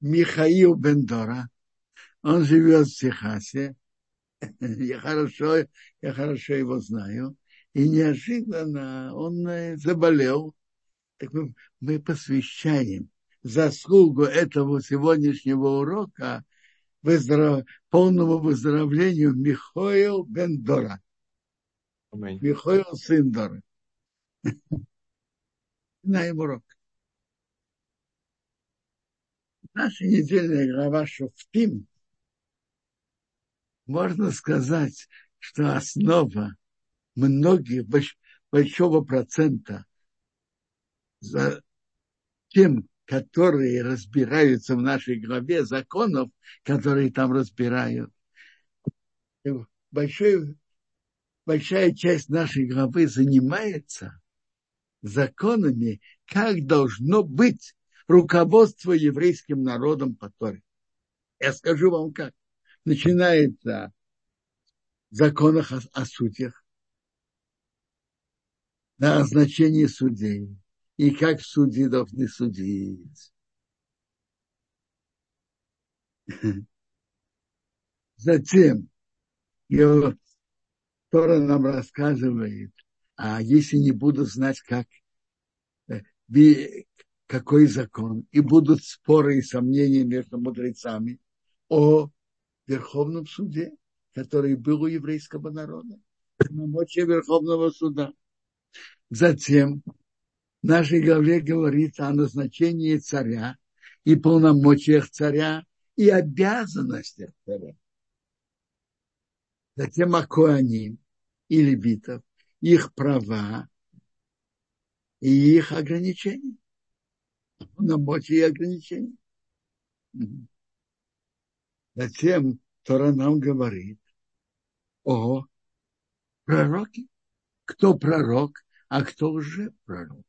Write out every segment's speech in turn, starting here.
Михаил Бендора. Он живет в Техасе. Я хорошо его знаю. И неожиданно он заболел. Так мы посвящаем заслугу этого сегодняшнего урока полному выздоровлению Михаил Бендора. Аминь. Михаил сын Дора. Знаем урок. Наша недельная глава Шофтим, можно сказать, что основа большого процента за тем, которые разбираются в нашей главе, законов, которые там разбирают. Большая часть нашей главы занимается законами, как должно быть руководство еврейским народом по Торе. Я скажу вам как. Начинается в законах о судьях, на назначение судей, и как судьи должны судить. Затем Тора нам рассказывает, а если не буду знать, какой закон, и будут споры и сомнения между мудрецами о Верховном суде, который был у еврейского народа, полномочия Верховного суда. Затем в нашей главе говорится о назначении царя и полномочиях царя и обязанностях царя. Затем о коаним и левитов, их права и их ограничения. Полномочия и ограничения. Затем Тора нам говорит о пророке. Кто пророк, а кто уже пророк.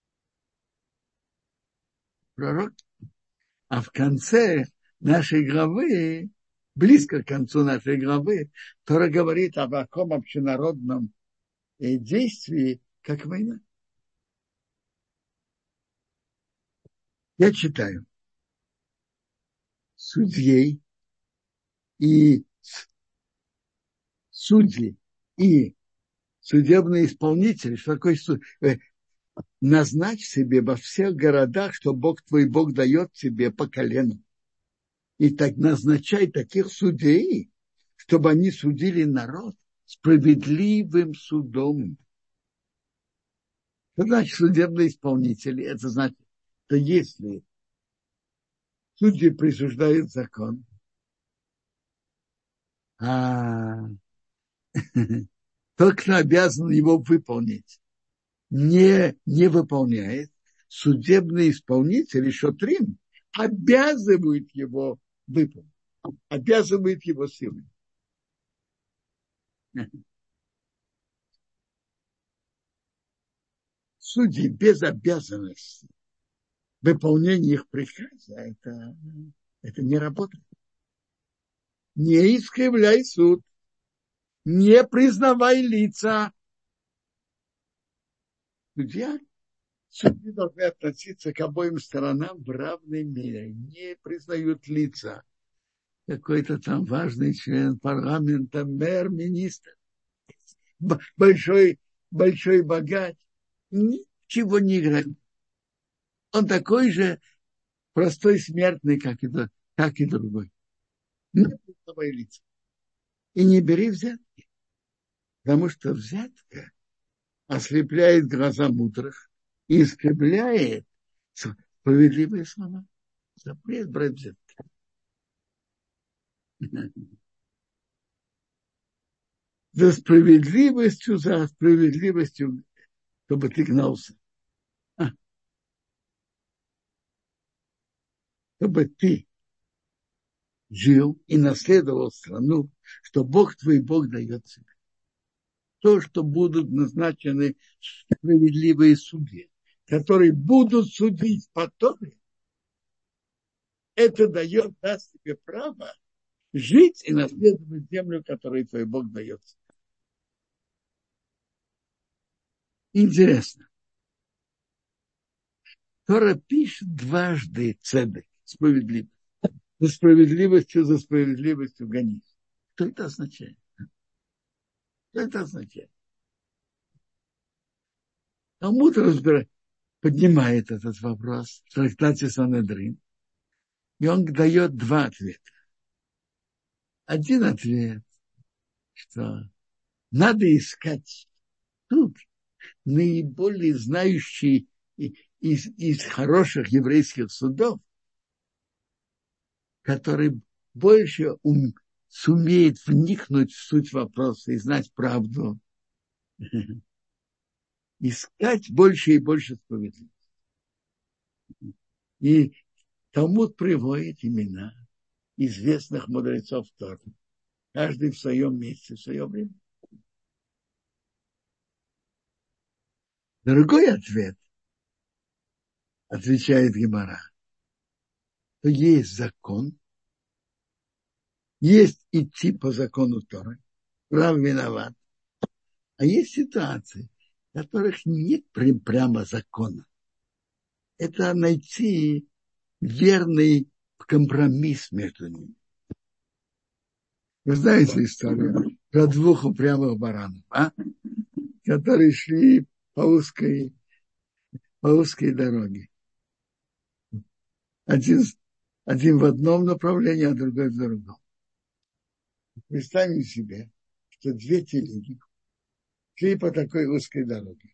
Пророк. А в конце нашей главы, близко к концу нашей главы, Тора говорит об таком общенародном действии, как война. Я читаю. Судьи и судьи и судебные исполнители, что такое суд? Назначь себе во всех городах, что Бог твой Бог дает тебе по колену. И так назначай таких судей, чтобы они судили народ справедливым судом. Что значит судебные исполнители? Это значит, что если судьи присуждают закон, а тот, кто обязан его выполнить, не выполняет, судебные исполнители, шотрим, обязывают его выполнить, обязывают его силой. Судьи без обязанности выполнения их приказа, это не работает. Не искривляй суд, не признавай лица. Судьи должны относиться к обоим сторонам в равной мере. Не признают лица. Какой-то там важный член парламента, мэр, министр, большой богач, ничего не играет. Он такой же простой смертный, как и другой. Не признавай лица. И не бери взятки, потому что взятка ослепляет глаза мудрых и искривляет справедливые слова. Запрет брать взятки. За справедливостью, чтобы ты гнался. Чтобы ты жил и наследовал страну, что Бог твой Бог дает тебе. То, что будут назначены справедливые судьи, которые будут судить по Торе, это даст тебе право жить и наследовать землю, которую твой Бог дает. Интересно. Тора пишет дважды цедек, справедливость. за справедливостью гонись. Что это означает? Что это означает? Талмуд поднимает этот вопрос в трактате Санедрин, и он дает два ответа. Один ответ, что надо искать тут наиболее знающий из хороших еврейских судов, который больше сумеет вникнуть в суть вопроса и знать правду, искать больше и больше справедливости. И Талмуд приводит имена известных мудрецов Торы, каждый в своем месте, в свое время. Другой ответ, отвечает Гемара, что есть закон, есть идти по закону Торы, прав виноват, а есть ситуации, в которых нет прямо закона. Это найти верный компромисс между ними. Вы знаете историю про двух упрямых баранов, которые шли по узкой дороге. Один в одном направлении, а другой в другом. Представим себе, что две телеги шли по такой узкой дороге.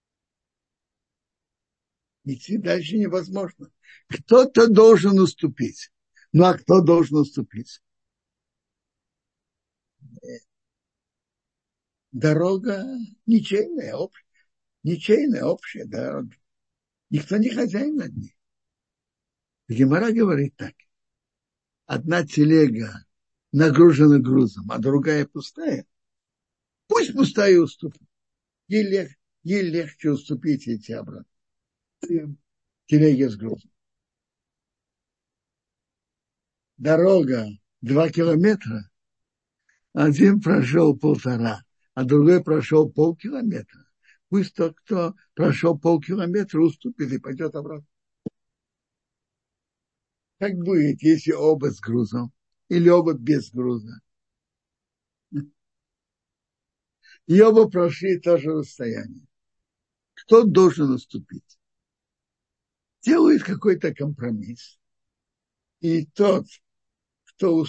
Идти дальше невозможно. Кто-то должен уступить. Ну, а кто должен уступить? Дорога ничейная, общая дорога. Никто не хозяин над ней. Гемара говорит так. Одна телега нагружена грузом, а другая пустая. Пусть пустая уступит. Ей легче уступить и идти обратно. Телеги с грузом. Дорога 2 километра. Один прошел 1,5, а другой прошел полкилометра. Пусть тот, кто прошел полкилометра, уступит и пойдет обратно. Как будет, если оба с грузом или оба без груза? И оба прошли то же расстояние. Кто должен уступить? Делает какой-то компромисс. И тот, кто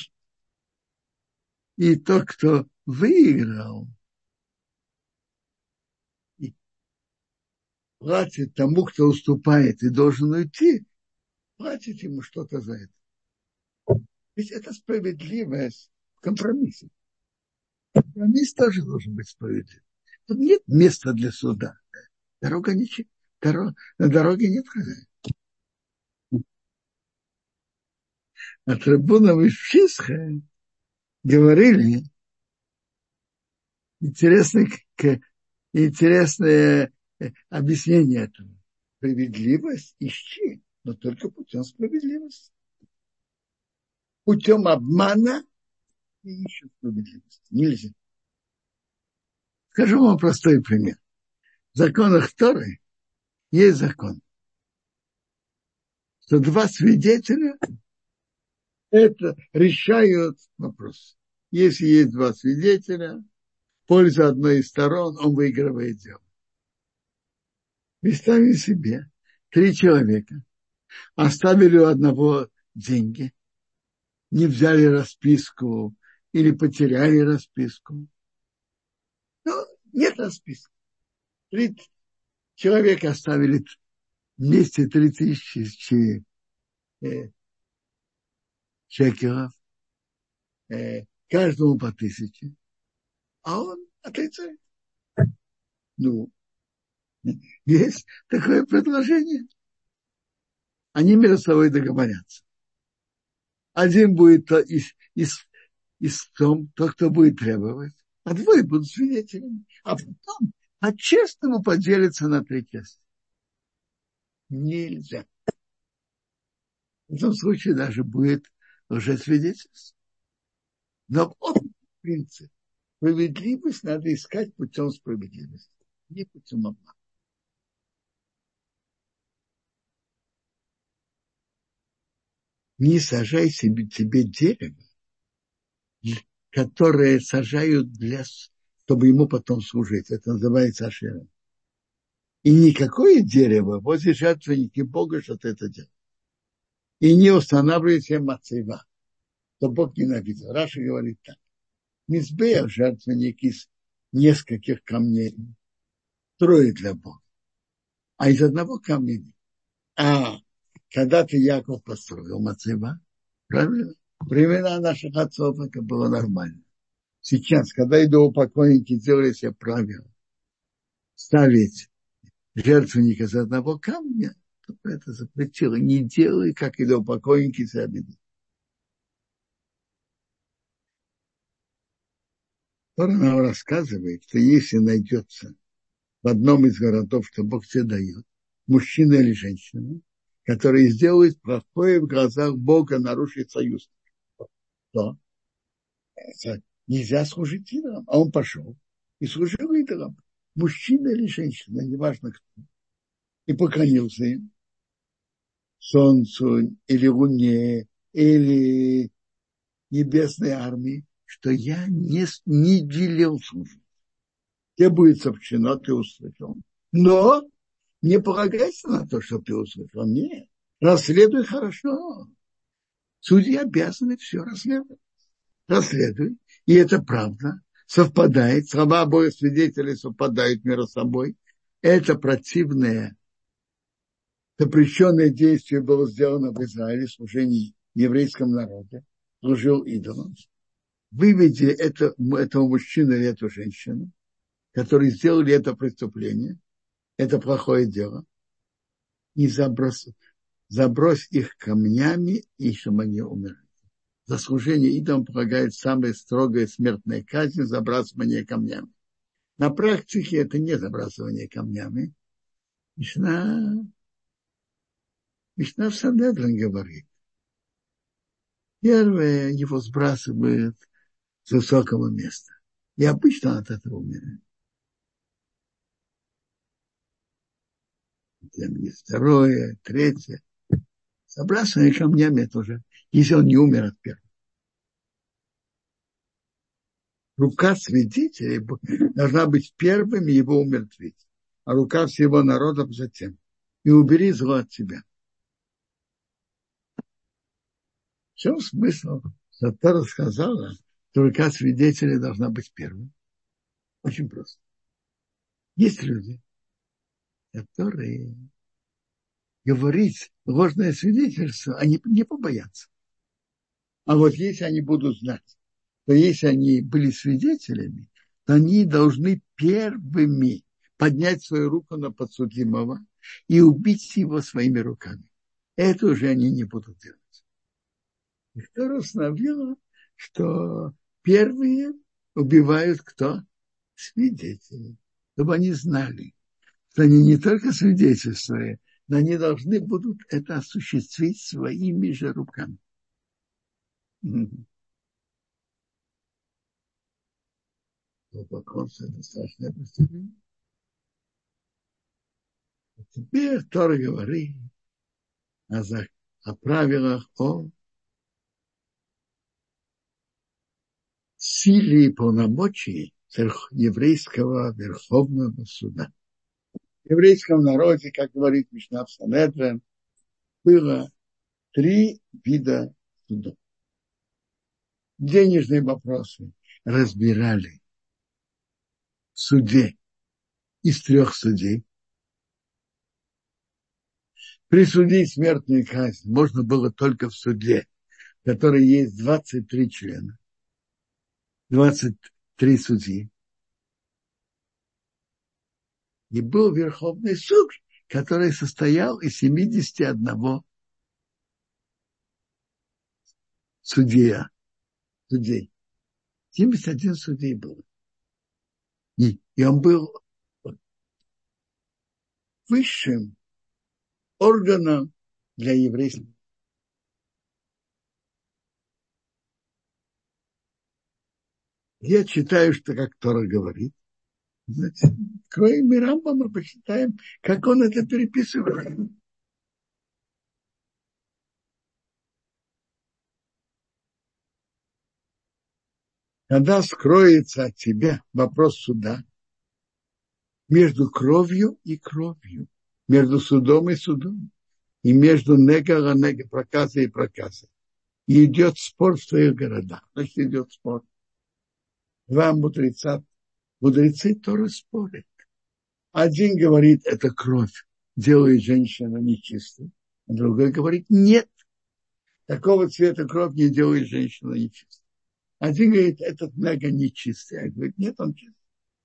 выиграл, платит тому, кто уступает и должен уйти, платит ему что-то за это. Ведь это справедливость в компромиссе. Компромисс тоже должен быть справедлив. Тут нет места для суда. Дорога ничего. На дороге нет хозяина. От Рабунов из Пшисха говорили интересное объяснение этого. Справедливость ищи, но только путем справедливости. Путем обмана не ищут справедливости. Нельзя. Скажу вам простой пример. В законах Торы есть закон, что два свидетеля это решают вопрос. Если есть два свидетеля, в пользу одной из сторон, он выигрывает дело. Представьте себе, 3 человека оставили у одного деньги, не взяли расписку или потеряли расписку. Ну, нет расписки. 3 человека оставили вместе 3000 шекелов, каждому по 1000, а он отрицает. Ну, есть такое предложение. Они между собой договорятся. Один будет тот, кто будет требовать, а двое будут свидетелями. А потом по-честному поделятся на 3 части. Нельзя. В этом случае даже будет лжесвидетельство. Но в принципе, справедливость надо искать путем справедливости, не путем обмана. не сажай себе дерево, которое сажают чтобы ему потом служить. Это называется ашерем. И никакое дерево возле жертвенника Бога, что ты это делаешь. И не устанавливай себе мацева, то Бог ненавидит. Раша говорит так. Мизбех, жертвенник из нескольких камней, строит для Бога. А из одного камня нет. А когда-то Яков построил мацева, правильно? Времена наших отцов это было нормально. Сейчас, когда идолопоклонники делали себе правила ставить жертвенник из одного камня, то это запретило. Не делай, как идолопоклонники себя ведут. Тора нам рассказывает, что если найдется в одном из городов, что Бог тебе дает, мужчина или женщина, который сделает плохое в глазах Бога, нарушит союз, то нельзя служить идолам. А он пошел и служил идолам. Мужчина или женщина, неважно кто. И поклонился им, солнцу или луне, или небесной армии, что я не делил службу. Тебе будет сообщено, ты услышал. Но не полагайся на то, что ты услышал. Нет. Расследуй хорошо. Судьи обязаны все расследовать. Расследуй. И это правда. Совпадает. Слова обоих свидетелей совпадают между собой. Это противное, запрещенное действие было сделано в Израиле, служении еврейскому народу. Служил идолам. Выведи этого мужчину или эту женщину, которые сделали это преступление, это плохое дело, и забрось их камнями, и чтобы они умерли. За служение идолам полагает самая строгая смертная казнь — забрасывание камнями. На практике это не забрасывание камнями. Мишна в Санедрин говорит. Первое, его сбрасывают с высокого места. И обычно он от этого умирает. Второе, третье. Забрасывание камнями это уже, если он не умер от первого. Рука свидетелей должна быть первым и его умертвить, а рука всего народа затем. И убери зло от себя. В чем смысл? Что Тора сказала, что рука свидетелей должна быть первой. Очень просто. Есть люди, которые говорить ложное свидетельство, они не побоятся. А вот если они будут знать, то если они были свидетелями, то они должны первыми поднять свою руку на подсудимого и убить его своими руками. Это уже они не будут делать. И Тора установила, что первые убивают кто? Свидетели. Чтобы они знали, что они не только свидетельствуют, но они должны будут это осуществить своими же руками. Поклонство — это страшное преступление. А теперь Тора говорит о правилах, о силе и полномочий еврейского Верховного Суда. В еврейском народе, как говорит Мишна в Санедрин, было 3 вида судов. Денежные вопросы разбирали в суде из 3 судей. Присудить смертную казнь можно было только в суде, в котором есть 23 члена, 23 судьи. И был Верховный суд, который состоял из 71 судей. 71 судей было. И он был высшим органом для еврейского. Я читаю, что как Тора говорит. Значит, откроем и Рамбама, почитаем, как он это переписывает. Когда скроется от тебя вопрос суда между кровью и кровью, между судом и судом, и между нега и нега, проказа и проказа. И идет спор в твоих городах. Значит, идет спор. Два мудрецы Торы спорят. Один говорит, это кровь делает женщину нечистой. А другой говорит, нет, такого цвета кровь не делает женщину нечистой. Один говорит, этот нега нечистый. А говорит, нет, он чистый.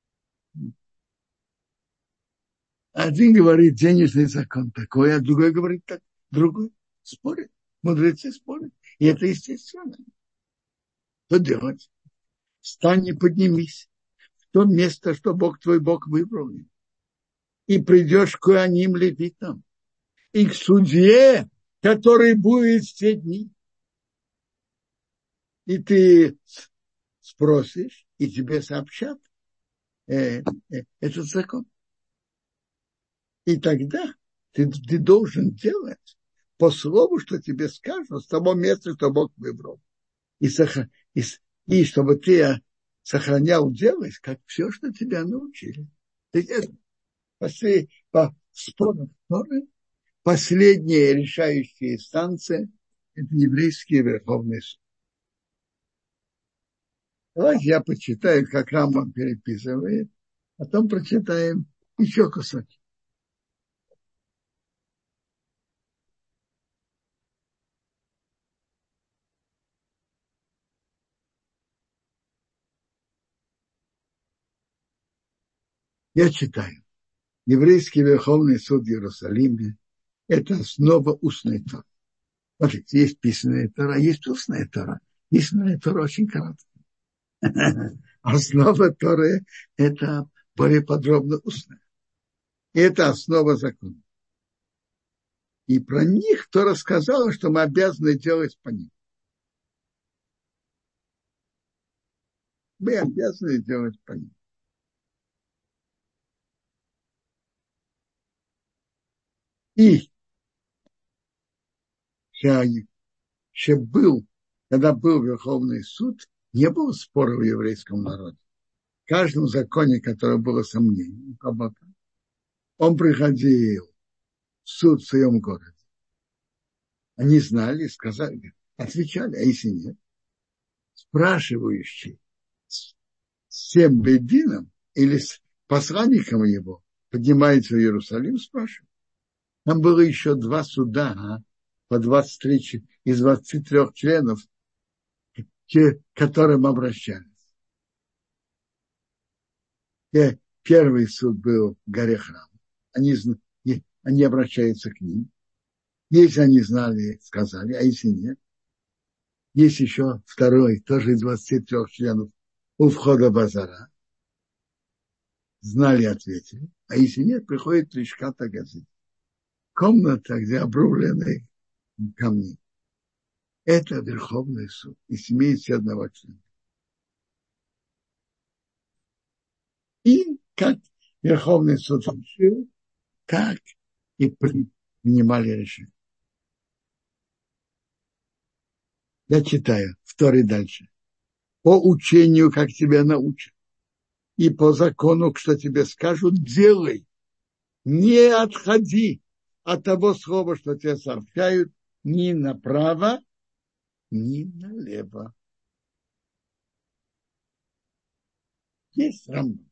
Один говорит, денежный закон такой, а другой говорит так. Другой спорит. Мудрецы спорят. И это естественно. Что делать? Встань и поднимись в то место, что Бог твой Бог выбрал. И придешь к коаним левитам. И к судье, который будет в те дни. И ты спросишь, и тебе сообщат этот закон. И тогда ты должен делать по слову, что тебе скажут, с того места, что Бог выбрал. И чтобы ты сохранял делать, как все, что тебя научили. По спорам Торы, последняя решающая инстанция – это еврейский Верховный суд. Давайте я почитаю, как Рамбам переписывает, потом прочитаем еще кусочек. Я читаю. Еврейский Верховный суд в Иерусалиме – это основа устной Торы. Смотрите, есть писанная Тора, есть устная Тора. Писанная Тора очень короткая. Основа Торы – это более подробно устная. И это основа закона. И про них Тора сказала, что мы обязаны делать по ним. Мы обязаны делать по ним. И когда был Верховный суд, не было спора в еврейском народе. В каждом законе, которое было сомнение, он приходил в суд в своем городе. Они знали, сказали, отвечали, а если нет, спрашивающий с тем бедином или с посланником его поднимается в Иерусалим, спрашивает. Там было еще два суда, по 23 из 23 членов, к которым обращались. Первый суд был в горе Храм. Они обращаются к ним. Если они знали, сказали, а если нет. Есть еще второй, тоже из 23 членов, у входа базара. Знали, ответили. А если нет, приходит Лишкат ха-Газит. Комната, где обрублены камни. Это Верховный суд из 71 члена. И как Верховный суд решил, так и принимали решение. Я читаю, второй дальше. По учению, как тебя научат, и по закону, что тебе скажут, делай. Не отходи от того слова, что тебе сообщают, ни направо, ни налево. Есть Рамбам.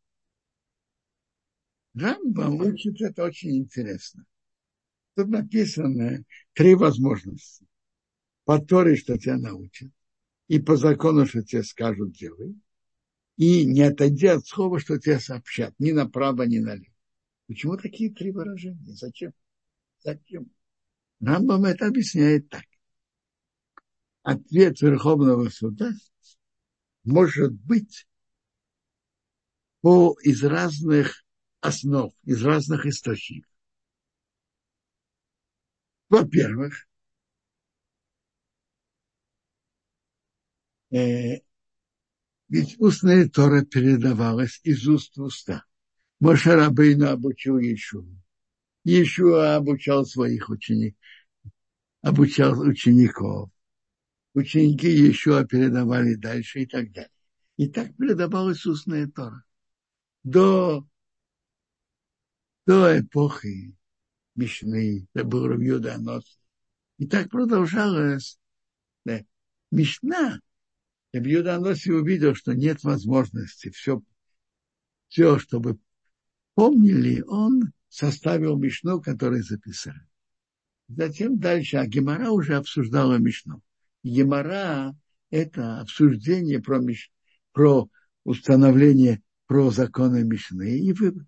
Рамбам учит это очень интересно. Тут написано 3 возможности. По Торе, что тебя научат, и по закону, что тебе скажут, делай, и не отойди от слова, что тебе сообщат, ни направо, ни налево. Почему такие 3 выражения? Зачем? Рамбам это объясняет так. Ответ Верховного суда может быть из разных основ, из разных источников. Во-первых, ведь устная Тора передавалась из уст в уста. Моше Рабейну обучил Иешуа. Иешуа обучал своих учеников, обучал учеников. Ученики Иешуа передавали дальше и так далее. И так передавалась устная Тора. До, до эпохи Мишны, это был Рав Юда Анос. И так продолжалось. Да. Мишна, Рав Юда Аноси увидел, что нет возможности все, чтобы помнили, он составил Мишну, который записали. Затем дальше, а Гемара уже обсуждала Мишну. Гемара – это обсуждение про установление, про законы Мишны и вывод.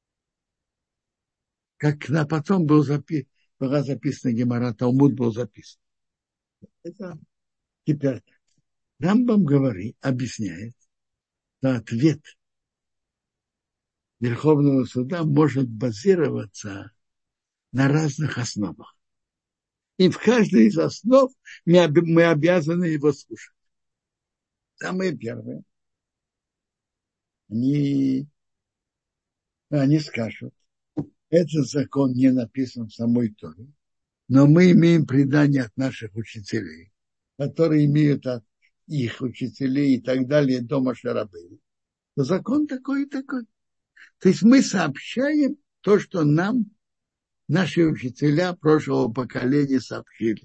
Как потом была записана Гемара, Талмуд был записан. Это теперь Рамбам объясняет, что ответ Верховного суда может базироваться на разных основах. И в каждой из основ мы обязаны его слушать. Самое первое. Они скажут, этот закон не написан в самой Торе, но мы имеем предание от наших учителей, которые имеют от их учителей и так далее до Моше Рабейну. Закон такой и такой. То есть мы сообщаем то, что нам наши учителя прошлого поколения сообщили.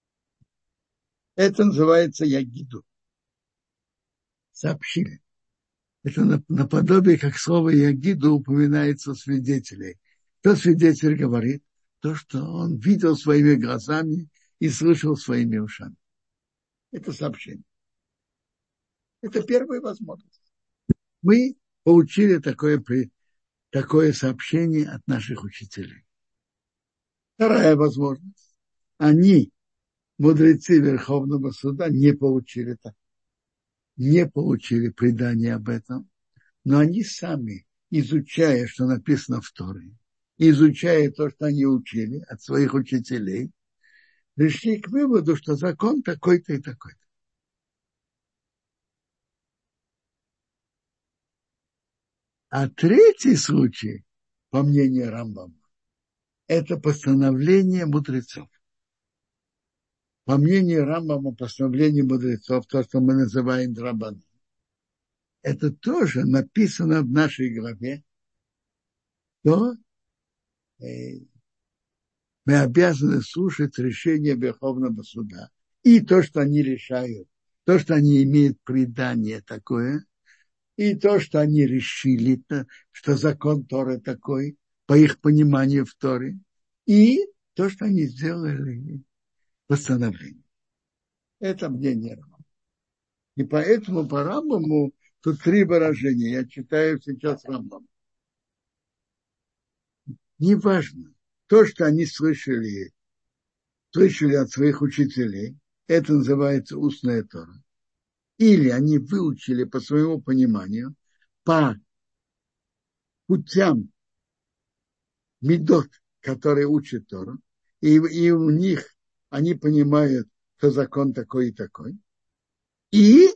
Это называется ягиду. Сообщили. Это наподобие, как слово ягиду упоминается в свидетелей. Кто свидетель говорит? То, что он видел своими глазами и слышал своими ушами. Это сообщение. Это первая возможность. Мы получили такое сообщение от наших учителей. Вторая возможность. Они, мудрецы Верховного суда, не получили предание об этом, но они сами, изучая, что написано в Торе, изучая то, что они учили от своих учителей, пришли к выводу, что закон такой-то и такой-то. А третий случай, по мнению Рамбама, это постановление мудрецов. По мнению Рамбама, постановление мудрецов, то, что мы называем драбан, это тоже написано в нашей главе, то мы обязаны слушать решение Верховного суда. И то, что они решают, то, что они имеют предание такое, и то, что они решили, что закон Торы такой, по их пониманию в Торе, и то, что они сделали постановление. Это мнение Рамбама. И поэтому по Рамбаму тут три выражения. Я читаю сейчас Рамбам. Неважно. То, что они слышали от своих учителей, это называется устная Тора. Или они выучили по своему пониманию, по путям мидот, которые учат Тору, и у них они понимают, что закон такой и такой. И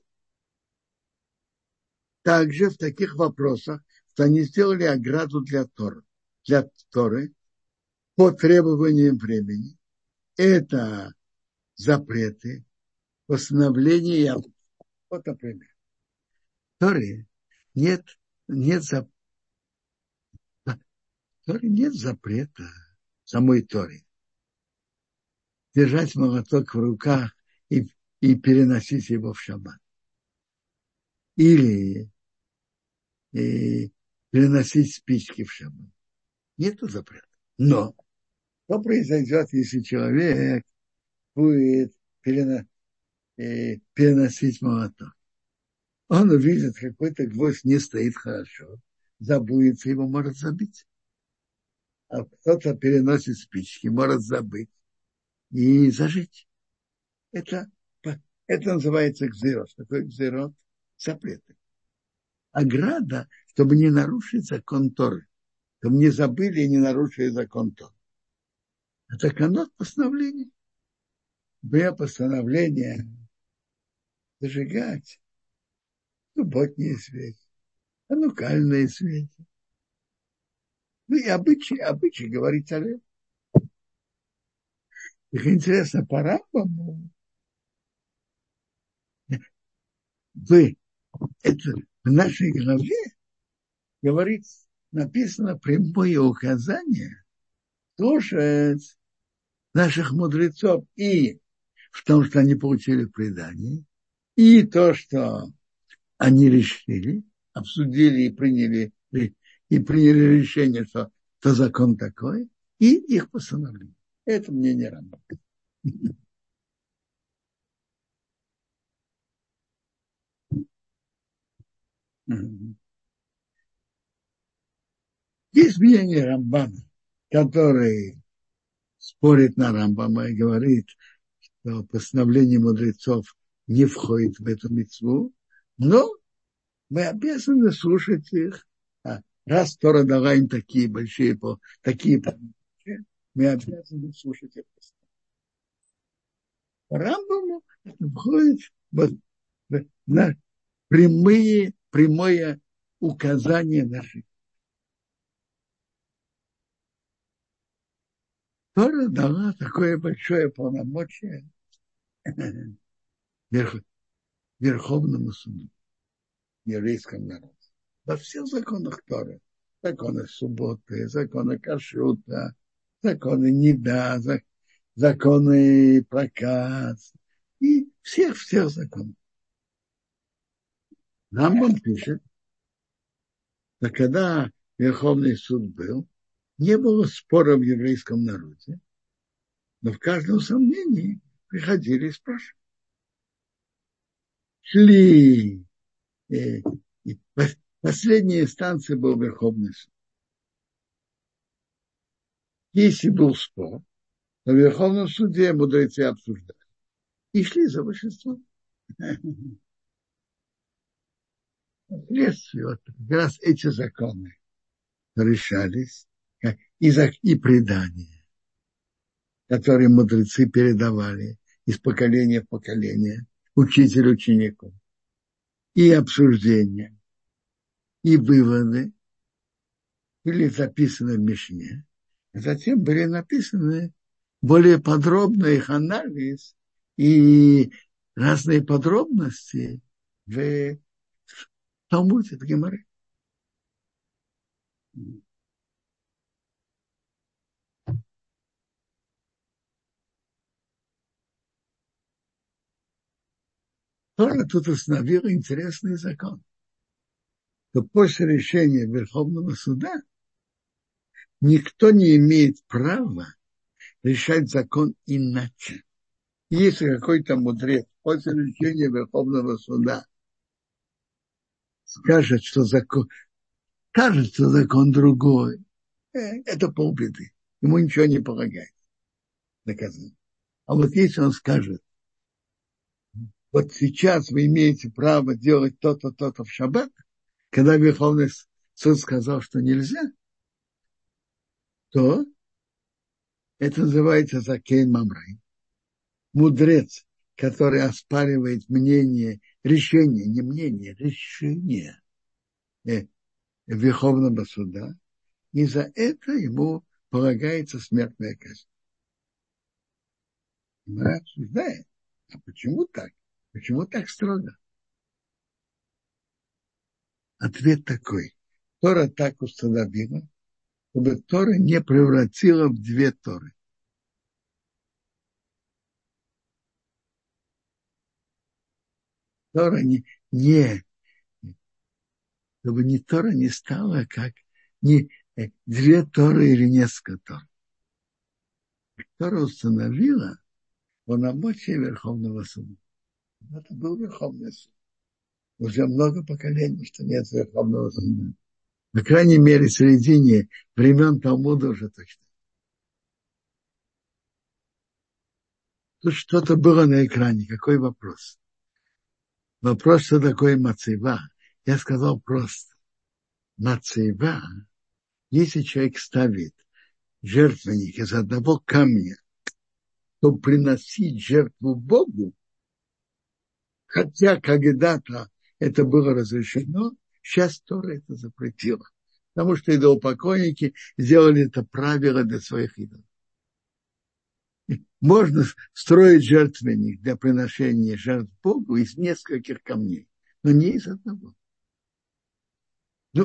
также в таких вопросах, что они сделали ограду для Торы по требованиям времени. Это запреты, постановления. Вот, например, в Торе нет запрета в самой Торе держать молоток в руках и переносить его в шаббат. Или переносить спички в шаббат. Нету запрета. Но что произойдет, если человек будет переносить молоток? Он увидит, какой-то гвоздь не стоит хорошо, забудется, его может забить. А кто-то переносит спички, может забыть и зажечь. Это называется гзирот. Что такое гзирот? Запреты. Ограда, чтобы не нарушить закон Торы. Чтобы не забыли и не нарушили закон Торы. А законот постановление. Было постановление зажигать субботние свечи, анукальные свечи. Ну и обычаи говорить о этом. Их интересно, по Рамбаму вы Это в нашей главе говорится, написано прямое указание слушать наших мудрецов и в том, что они получили предание, и то, что они решили, обсудили и приняли решение, что закон такой, и их постановление. Это мнение Рамбама. Есть мнение Рамбама, который спорит на Рамбама и говорит, что постановление мудрецов не входит в эту мицву, но мы обязаны слушать их. Раз Тора дала им такие полномочия, мы обязаны слушать их. По Рамбаму это входит на прямое указание нашей. Тора дала такое большое полномочие Верховному суду, еврейскому народу. Во всех законах Торы. Законы субботы, законы кашрута, законы неда, законы проказ. И всех законов. Рамбам пишет, что когда Верховный суд был, не было спора в еврейском народе, но в каждом сомнении приходили и спрашивали. Шли. И последняя инстанция был Верховный суд. Если был спор, то в Верховном суде мудрецы обсуждали. И шли за большинством. Вследствие вот как раз эти законы решались и предания, которые мудрецы передавали из поколения в поколение, учитель ученику, и обсуждения, и выводы были записаны в Мишне, а затем были написаны более подробно их анализ и разные подробности в Талмуде, в Гемаре. Тора тут установила интересный закон, что после решения Верховного суда никто не имеет права решать закон иначе. Если какой-то мудрец после решения Верховного суда скажет, что закон, кажется, закон другой, это полбеды. Ему ничего не помогает доказать. А вот если он скажет, вот сейчас вы имеете право делать то-то, то-то в шаббат, когда Верховный суд сказал, что нельзя, то это называется закейн мамрай. Мудрец, который оспаривает решение, не мнение, решение Верховного суда, и за это ему полагается смертная казнь. Мы обсуждаем, а почему так? Почему так строго? Ответ такой. Тора так установила, чтобы Тора не превратила в две Торы. Тора чтобы Тора не стала как две Торы или несколько Тор. Тора установила полномочия Верховного суда. Это был Верховный суд. Уже много поколений, что нет Верховного суда. По крайней мере, в середине времен Талмуда уже точно. Тут что-то было на экране. Какой вопрос? Вопрос, что такое мацева. Я сказал просто. Мацева, если человек ставит жертвенник из одного камня, то приносить жертву Богу, хотя когда-то это было разрешено, сейчас Тора это запретила. Потому что идолопоклонники сделали это правило для своих идолов. Можно строить жертвенник для приношения жертв Богу из нескольких камней. но не из одного. Ну,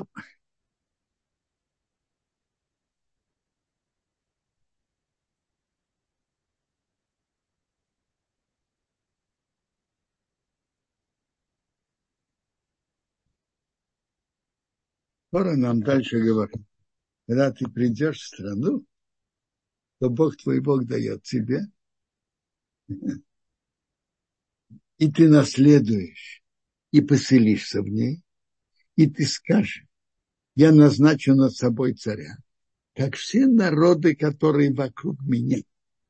скоро нам дальше говорит. Когда ты придешь в страну, то Бог твой Бог дает тебе, и ты наследуешь, и поселишься в ней, и ты скажешь, я назначу над собой царя, как все народы, которые вокруг меня.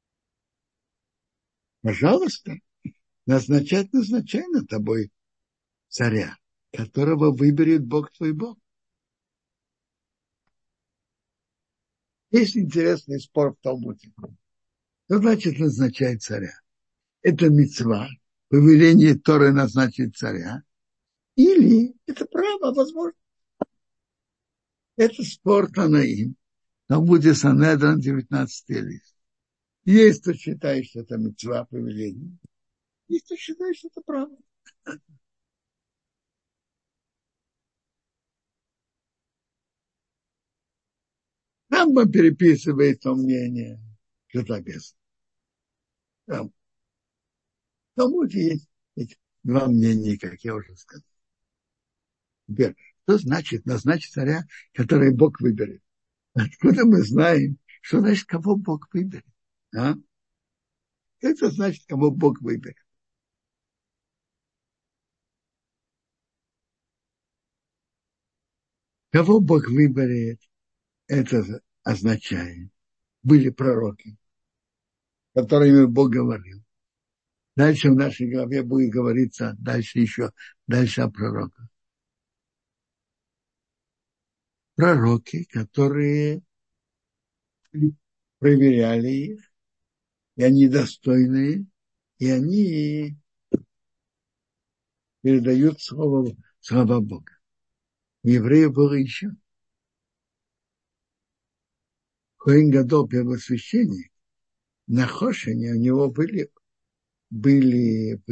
Пожалуйста, назначай над тобой царя, которого выберет Бог твой Бог. Есть интересный спор в Талмуде. Что значит назначать царя? Это мицва, повеление Торы назначить царя, или это право, возможно. Это спор Танаим. Там будет Санедрин, 19 лист. Есть кто считает, что это мицва, повеление. Есть кто считает, что это право. Рамбам переписывает то мнение, что так есть. Там, в Талмуде есть эти два мнения, как я уже сказал. Теперь, что значит назначить царя, который Бог выберет? Откуда мы знаем, что значит, кого Бог выберет? А? Это значит, кого Бог выберет. Кого Бог выберет, это означает, были пророки, которыми Бог говорил. Дальше в нашей главе будет говориться дальше о пророках. Пророки, которые проверяли их, и они достойные, и они передают слова Бога. У евреев было еще. Коэн Гадол, первосвященник, на Хошине у него были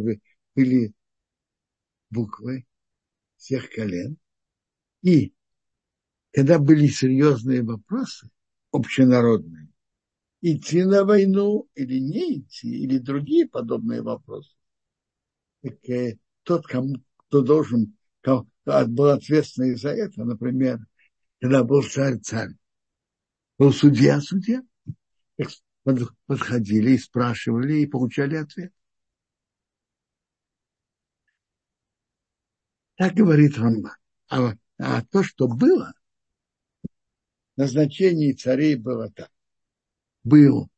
буквы всех колен. И когда были серьезные вопросы, общенародные, идти на войну или не идти, или другие подобные вопросы, так тот, кто должен, кто был ответственный за это, например, когда был царь, был судья, подходили и спрашивали, и получали ответ. Так говорит Рамбан. А то, что было, назначение царей было так. Был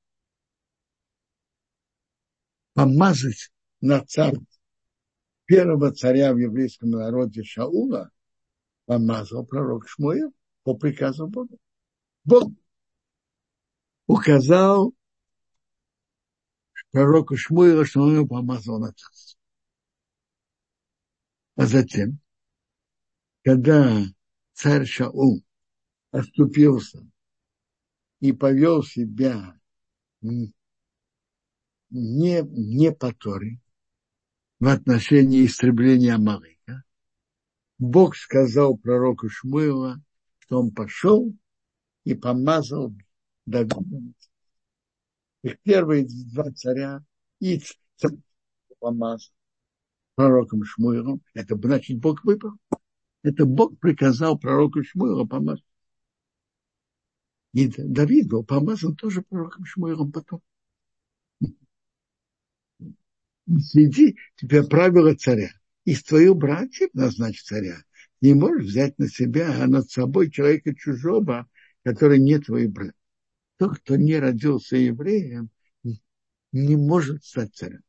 помазать на царь первого царя в еврейском народе Шаула, помазал пророк Шмуил по приказу Бога. Бог указал пророку Шмуила, что он его помазал на царство. А затем, когда царь Шаул оступился и повел себя не по Торе в отношении истребления Амалика, Бог сказал пророку Шмуила, что он пошел и помазал Давида. Их первые два царя и царь помазал пророком Шмуилом. Это значит, Бог выбрал. Это Бог приказал пророку Шмуилу помазать. И Давид был помазан тоже пророком Шмуилом потом. Следи, теперь правило царя. Из твоих братьев назначь царя. Не можешь взять на себя, а над собой человека чужого, который не твой брат. Тот, кто не родился евреем, не может стать царем.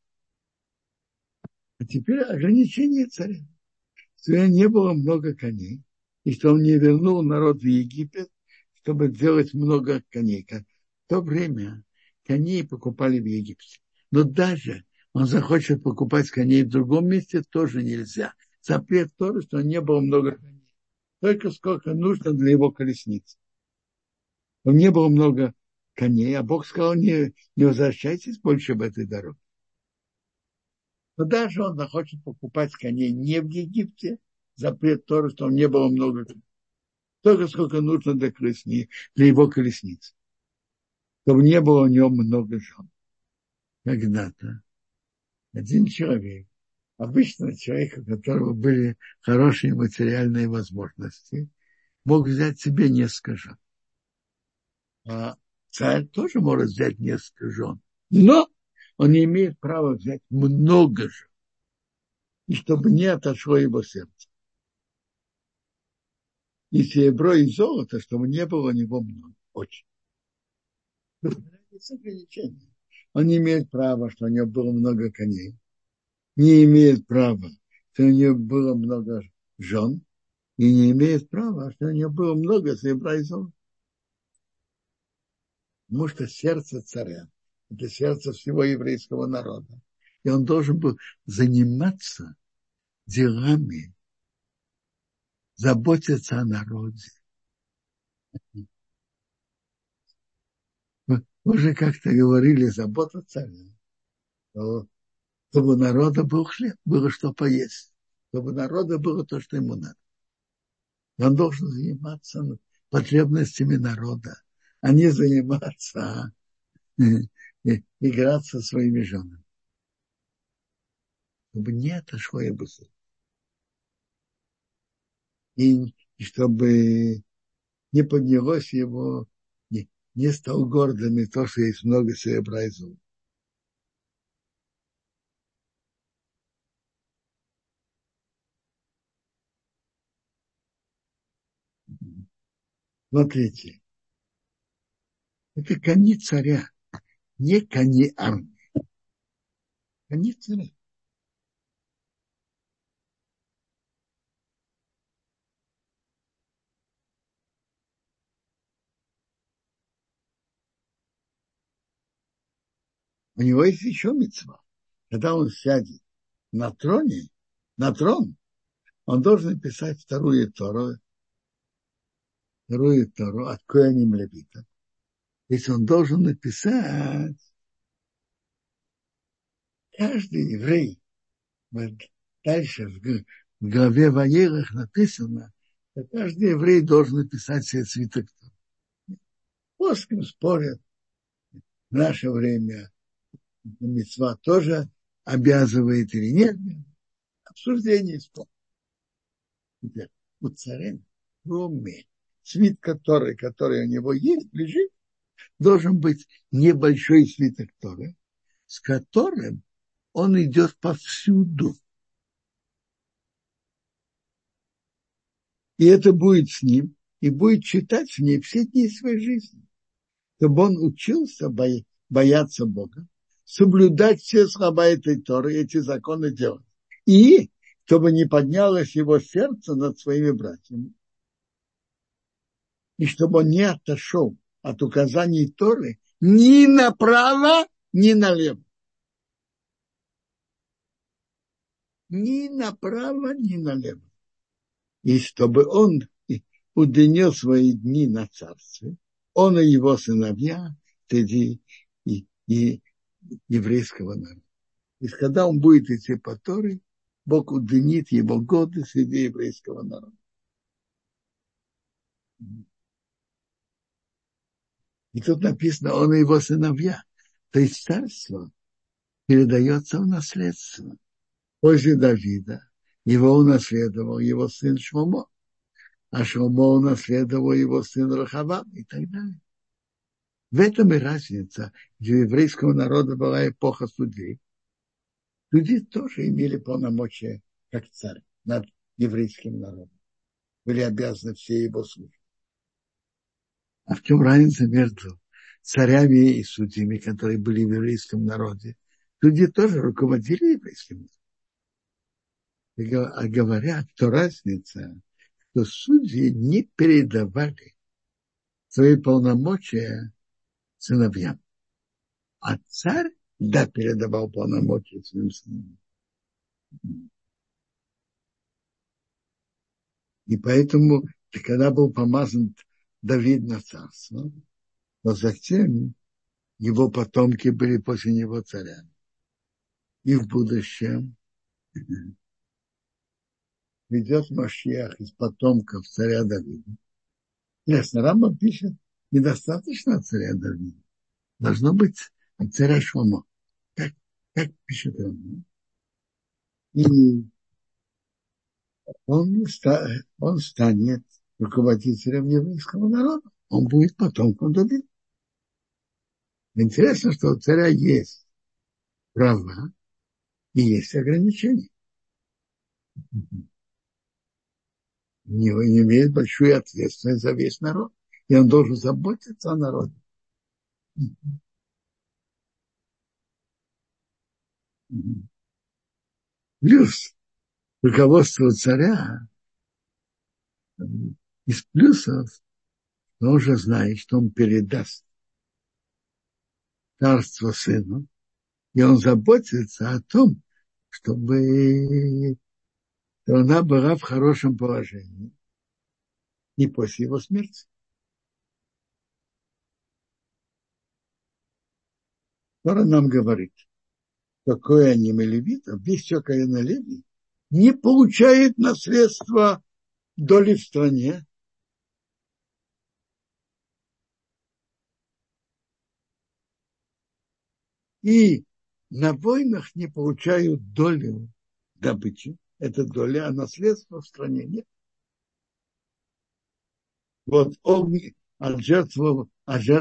А теперь ограничение царя. Что не было много коней, и что он не вернул народ в Египет, чтобы сделать много коней. В то время коней покупали в Египте. Но даже он захочет покупать коней в другом месте, тоже нельзя. Запрет Торы, что не было много коней. Только сколько нужно для его колесницы. Не было много коней, а Бог сказал, не возвращайтесь больше в этой дороге. Но даже он захочет покупать коней не в Египте, запрет Торы, что не было много, только сколько нужно для его колесниц, чтобы не было у него много жен. Когда-то один человек, обычно человек, у которого были хорошие материальные возможности, мог взять себе несколько жен. А царь тоже может взять несколько жен, но он не имеет права взять много жен, и чтобы не отошло его сердце. И серебро, и золото, чтобы не было у него много. Очень. Есть ограничения. Он не имеет права, что у него было много коней. Не имеет права, что у него было много жен. И не имеет права, что у него было много серебра и золота. Потому что сердце царя – это сердце всего еврейского народа. И он должен был заниматься делами, заботиться о народе. Мы уже как-то говорили, забота царя. Чтобы у народа был хлеб, было что поесть. Чтобы у народа было то, что ему надо. И он должен заниматься потребностями народа, а не заниматься играться со своими женами. Чтобы не отошло его сердце. И чтобы не поднялось его, не стал гордым и то, что есть много серебра и золота. Смотрите, это кони царя, не кони армии. Кони царя. У него есть еще мицва. Когда он сядет на троне, на трон, он должен писать вторую Тору от Коэним Левита. То есть он должен написать, каждый еврей, дальше в главе Ваерах написано, что каждый еврей должен написать себе свиток Торы. Плоским спорят в наше время мицва тоже обязывает или нет. Обсуждение споров. У царя, кроме свитка Торы, который у него есть, лежит, должен быть небольшой свиток Торы, с которым он идет повсюду. И это будет с ним, и будет читать с ней все дни своей жизни. Чтобы он учился бояться Бога, соблюдать все слова этой Торы, эти законы делать. И чтобы не поднялось его сердце над своими братьями. И чтобы он не отошел от указаний Торы ни направо, ни налево. Ни направо, ни налево. И чтобы он удлинил свои дни на царстве, он и его сыновья среди и еврейского народа. И когда он будет идти по Торе, Бог удлинит его годы среди еврейского народа. И тут написано, он и его сыновья. То есть царство передается в наследство. Позже Давида его унаследовал его сын Шломо, а Шломо унаследовал его сын Рахавам и так далее. В этом и разница, где у еврейского народа была эпоха судей. Люди тоже имели полномочия, как царь, над еврейским народом. Были обязаны все его служить. А в чем разница между царями и судьями, которые были в еврейском народе? Люди тоже руководили еврейским народом. А говорят, что разница, что судьи не передавали свои полномочия сыновьям. А царь, да, передавал полномочия своим сыновьям. И поэтому, когда был помазан Давид на царство, но затем его потомки были после него царями. И в будущем придет Машиах из потомков царя Давида. Ясно, Рамбам пишет, недостаточно от царя Давида. Должно быть от царя Шломо. Как пишет Рамбам. И он станет руководителем еврейского народа. Он будет потомком Давида. Интересно, что у царя есть права и есть ограничения. Не имеет большую ответственность за весь народ. И он должен заботиться о народе. Плюс руководство царя из плюсов, он уже знает, что он передаст царство сыну, и он заботится о том, чтобы она была в хорошем положении и после его смерти. Тора нам говорит, что коэним и левитов, весь все коэн и леви, не получает наследство доли в стране, и на войнах не получают долю добычи. Это доля, а наследства в стране нет. Вот он от жертвы,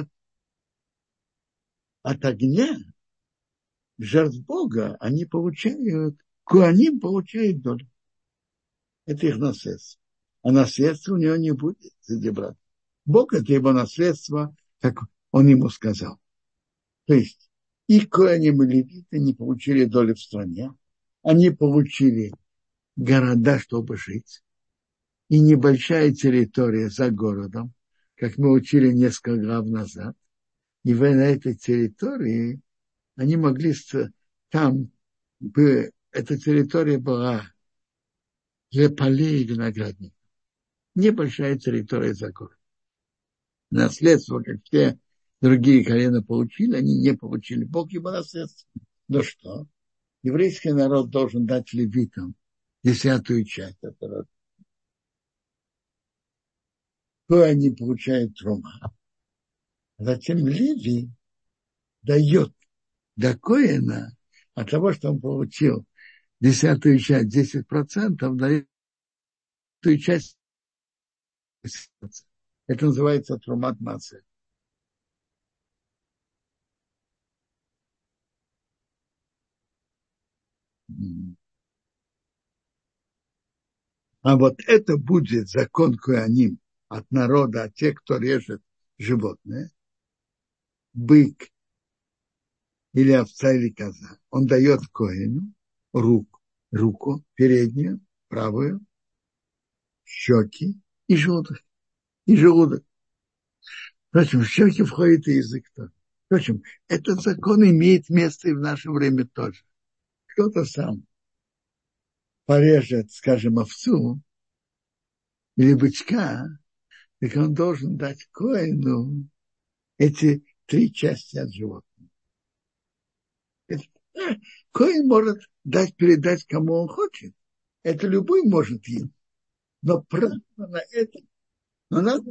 от огня, жертв Бога, они получают, коаним получают долю. Это их наследство. А наследства у него не будет среди братьев. Бог — это его наследство, как он ему сказал. То есть и коаним, и левиты не получили доли в стране. Они получили города, чтобы жить. И небольшая территория за городом, как мы учили несколько глав назад. И на этой территории они могли, там эта территория была для полей и виноградников. Небольшая территория за городом. Наследство, как все другие колена получили, они не получили. Бог ему наследство. Ну что? Еврейский народ должен дать левитам 10-ю часть этого. То они получают трума. Затем Леви дает до коэна от того, что он получил 10-ю часть, 10%, дает ту часть 10%. Это называется трумат масе. А вот это будет закон коаним от народа, от тех, кто режет животное, бык или овца или коза. Он дает коэну руку переднюю, правую, щеки и желудок. И желудок. Впрочем, в щеки входит и язык тоже. Впрочем, этот закон имеет место и в наше время тоже. Кто-то сам порежет, скажем, овцу или бычка, так он должен дать коэну эти 3 части от животного. Коэн может передать, кому он хочет. Это любой может им. Но право на это, но надо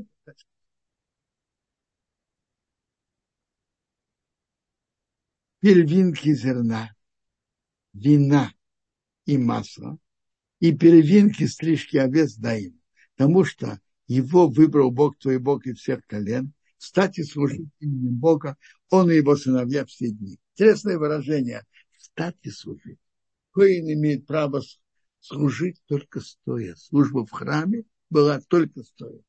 первинки зерна, вина и масла, и первинки стрижки овец дай им. Потому что его выбрал Бог твой Бог из всех колен, стать и служить именем Бога, он и его сыновья все дни. Интересное выражение. Стать и служить. Коэн имеет право служить только стоя. Служба в храме была только стоя.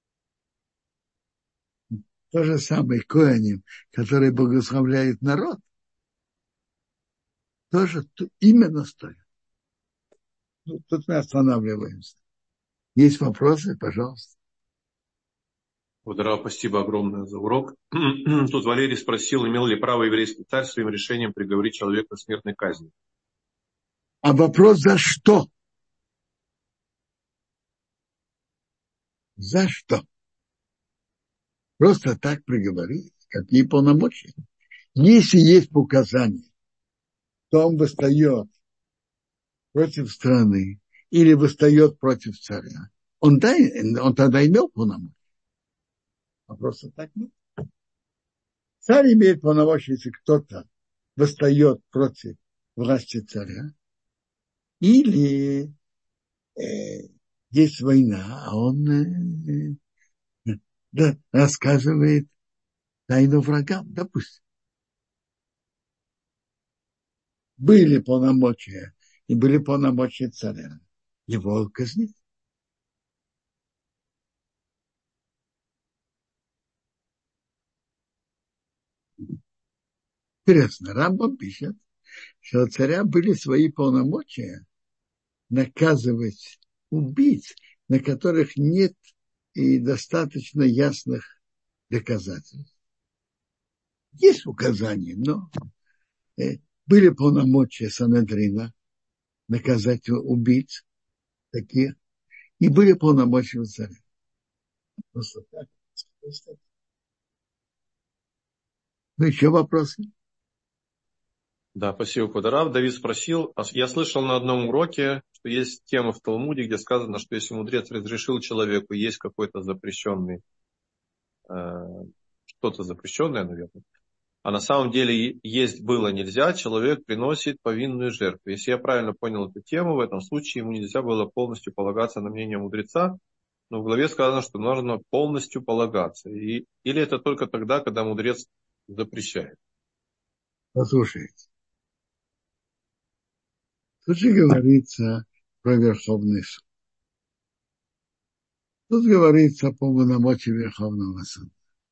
То же самое коэним, который благословляет народ, тоже именно стоя. Тут мы останавливаемся. Есть вопросы, пожалуйста. Рав, спасибо огромное за урок. Тут Валерий спросил, имел ли право еврейский царь своим решением приговорить человека к смертной казни. А вопрос за что? За что? Просто так приговорить, какие полномочия. Если есть указания, то он восстает против страны или восстает против царя, он тогда имел полномочия. А просто так нет. Царь имеет полномочия, если кто-то восстает против власти царя, или есть война, а он рассказывает тайну врагам. Допустим, были полномочия, и были полномочия царя. Его казнить. Интересно, Рамбам пишет, что у царя были свои полномочия наказывать убийц, на которых нет и достаточно ясных доказательств. Есть указания, но были полномочия Санедрина наказать убийц таких, и были полномочия у царя. Просто так. Ну, еще вопросы? Да, спасибо, Кударав. Давид спросил, я слышал на одном уроке, что есть тема в Талмуде, где сказано, что если мудрец разрешил человеку есть какой-то запрещенный, что-то запрещенное, наверное, а на самом деле есть было нельзя, человек приносит повинную жертву. Если я правильно понял эту тему, в этом случае ему нельзя было полностью полагаться на мнение мудреца, но в главе сказано, что нужно полностью полагаться. Или это только тогда, когда мудрец запрещает? Послушайте. Тут же говорится про Верховный суд. Тут говорится о полномочии Верховного суда.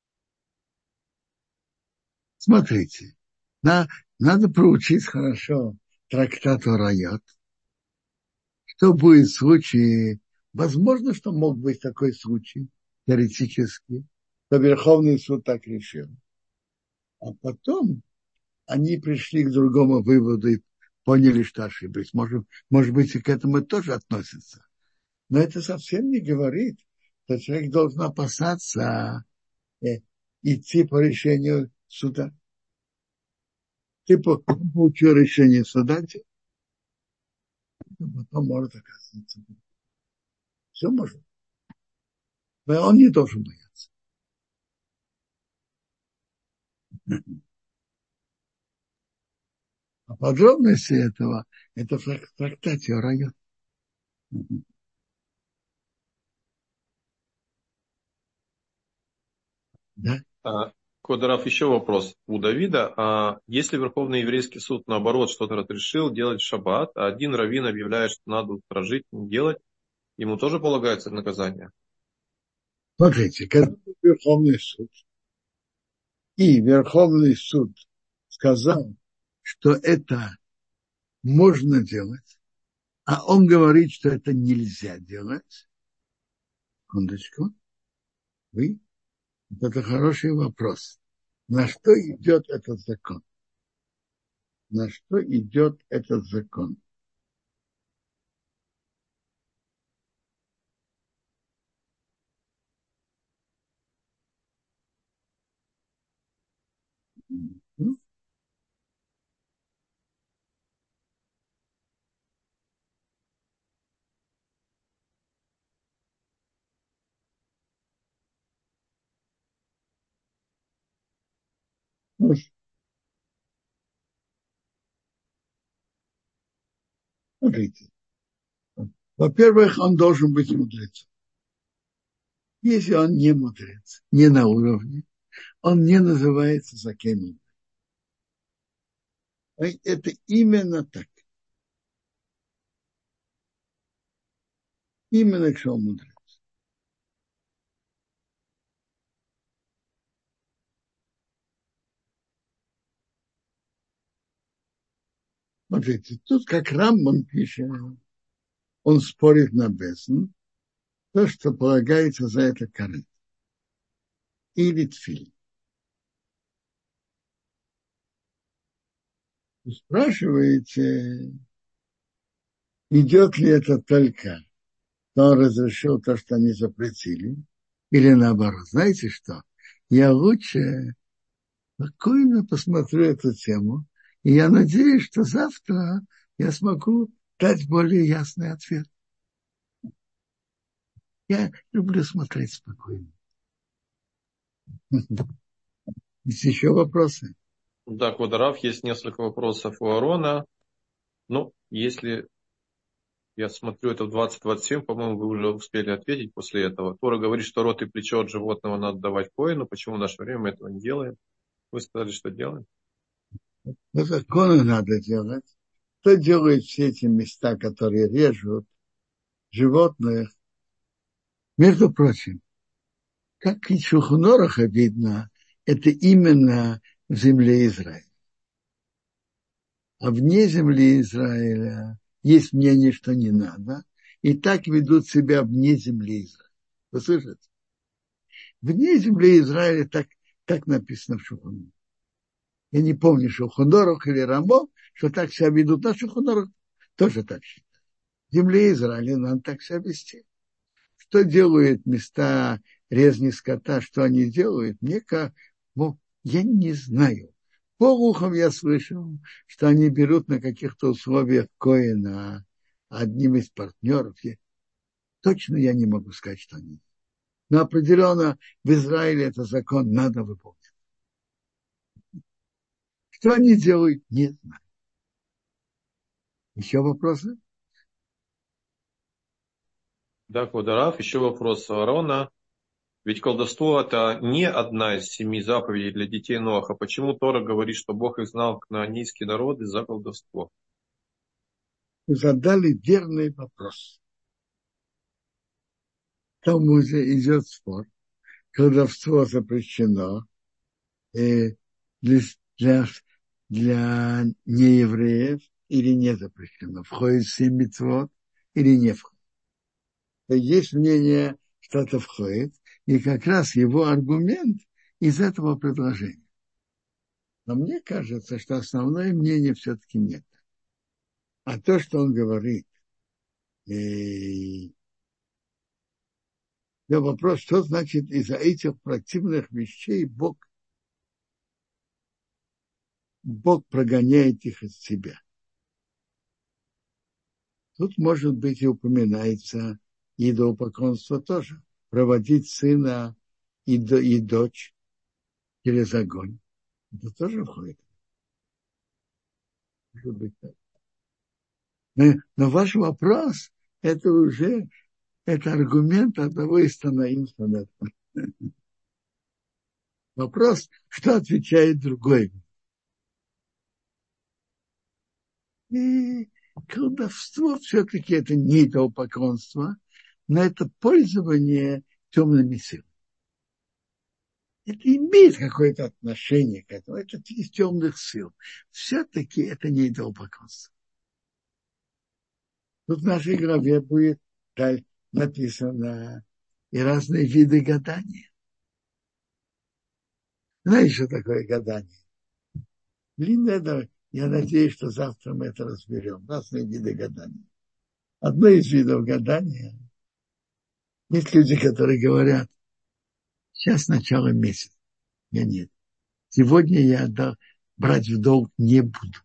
Смотрите, надо проучить хорошо трактат Орайот. Что будет в случае, возможно, что мог быть такой случай, теоретически, что Верховный суд так решил. А потом они пришли к другому выводу и поняли, что ошиблись. Может быть, и к этому тоже относится. Но это совсем не говорит, что человек должен опасаться идти по решению суда. Ты получил решение суда, потом может оказаться. Все может. Но он не должен бояться. А подробности этого, это в трактате о районе. Да? Кударав, еще вопрос у Давида. Если Верховный еврейский суд, наоборот, что-то разрешил делать в шаббат, а один раввин объявляет, что надо устражить, не делать, ему тоже полагается наказание? Смотрите, когда Верховный суд, и Верховный суд сказал, что это можно делать, а он говорит, что это нельзя делать, секундочку, это хороший вопрос. На что идет этот закон? На что идет этот закон? Смотрите. Во-первых, он должен быть мудрецом. Если он не мудрец, не на уровне, он не называется закеном. Это именно так. Именно что он мудрец. Смотрите, тут как Рамбам пишет, он спорит на Бесн, то, что полагается за это карет. Или тфиль. Вы спрашиваете, идет ли это только, что он разрешил то, что они запретили, или наоборот. Знаете что? Я лучше спокойно посмотрю эту тему И я надеюсь, что завтра я смогу дать более ясный ответ. Я люблю смотреть спокойно. Есть еще вопросы? Да, Квадарав, есть несколько вопросов у Арона. Ну, если я смотрю, это в 20:27, по-моему, вы уже успели ответить после этого. Тора говорит, что рот и плечо от животного надо давать коину. Почему в наше время мы этого не делаем? Вы сказали, что делаем. Но законы надо делать. Кто делает все эти места, которые режут животных? Между прочим, как и Шухнороха видно, это именно в земле Израиля. А вне земли Израиля есть мнение, что не надо. И так ведут себя вне земли Израиля. Вы слышите? Вне земли Израиля так написано в Шухнорах. Я не помню, Шухнорах или Рамо, что так себя ведут. На Шухнорах тоже так считают. В земле Израиля надо так себя вести. Что делают места резни скота, что они делают, я не знаю. По ухам я слышал, что они берут на каких-то условиях коина одним из партнеров. Точно я не могу сказать, что они. Но определенно в Израиле это закон надо выполнять. Что они делают, не знаю. Еще вопросы? Да, Квадарав, еще вопрос у Арона. Ведь колдовство это не одна из 7 заповедей для детей Ноаха. Почему Тора говорит, что Бог их знал, кнаанейские народы, за колдовство? Вы задали верный вопрос. Там уже идет спор. Колдовство запрещено для, для, для неевреев или не запрещено. Входит в 7 мицвот или не входит. Есть мнение, что это входит, и как раз его аргумент из этого предложения. Но мне кажется, что основное мнение все-таки нет. А то, что он говорит, да, вопрос, что значит из-за этих противных вещей Бог прогоняет их от себя. Тут, может быть, и упоминается идолопоклонство тоже. Проводить сына и дочь через огонь. Это тоже входит. Может быть так. Но ваш вопрос, это уже это аргумент одного из Танаим. Вопрос, что отвечает другой. И колдовство все-таки это не идолопоклонство, но это пользование темными силами. Это имеет какое-то отношение к этому. Это из темных сил. Все-таки это не идолопоклонство. Тут в нашей главе будет написано и разные виды гадания. Знаешь, что такое гадание? Длинное, я надеюсь, что завтра мы это разберем. Разные виды гадания. Одно из видов гадания. Есть люди, которые говорят, сейчас начало месяца. Нет. Сегодня я брать в долг не буду.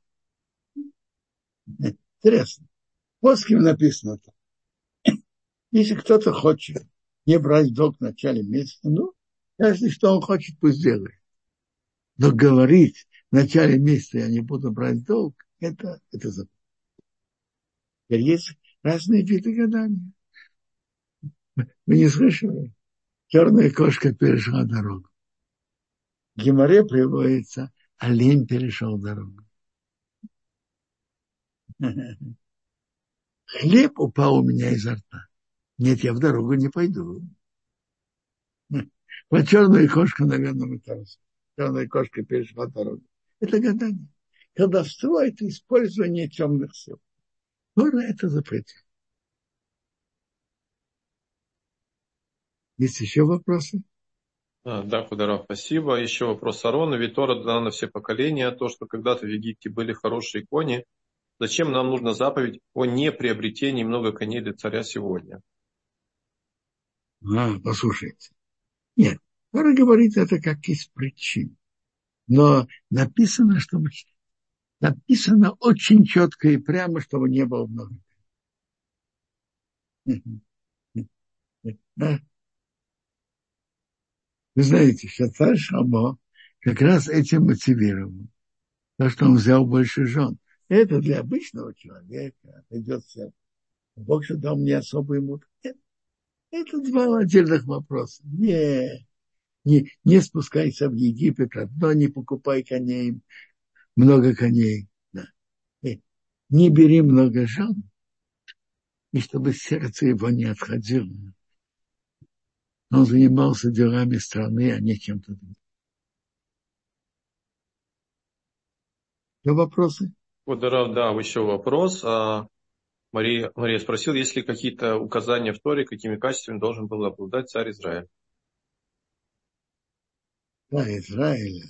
Интересно. Вот с кем написано так. Если кто-то хочет не брать в долг в начале месяца, каждый, что он хочет, пусть делает. Но говорить в начале месяца я не буду брать долг, это запрет. Теперь есть разные виды гадания. Вы не слышали? Черная кошка перешла дорогу. В Гемаре приводится, олень перешел дорогу. Хлеб упал у меня изо рта. Нет, я в дорогу не пойду. Вот черная кошка, наверное, вытарась. Черная кошка перешла дорогу. Это гадание. Колдовство – это использование темных сил. Тора это запретит. Есть еще вопросы? Да, Кударов, спасибо. Еще вопрос Арона. Ведь Тора дана на все поколения. То, что когда-то в Египте были хорошие кони, зачем нам нужна заповедь о неприобретении много коней для царя сегодня? Послушайте. Нет, Тора говорит это как из причин. Но написано, что Написано очень четко и прямо, чтобы не было много. Вы знаете, что царь Шамо как раз этим мотивировал. То, что он взял больше жен. Это для обычного человека. Идет все. Бог же дал мне особый ему. Это два отдельных вопроса. Не спускайся в Египет, одно не покупай коней, много коней. Да. Не бери много жен, и чтобы сердце его не отходило. Он занимался делами страны, а не чем-то другим. Еще вопросы? Вот, Рав, да, еще вопрос. Мария спросила, есть ли какие-то указания в Торе, какими качествами должен был обладать царь Израиля? Да, Израиля.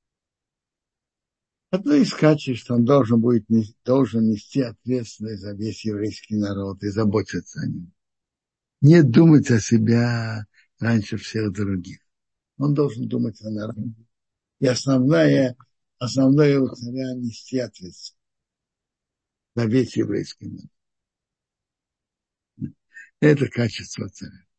Одно из качеств, что он должен нести ответственность за весь еврейский народ и заботиться о нем. Не думать о себя раньше всех других. Он должен думать о народе. И основное у царя нести ответственность за весь еврейский народ. Это качество царя.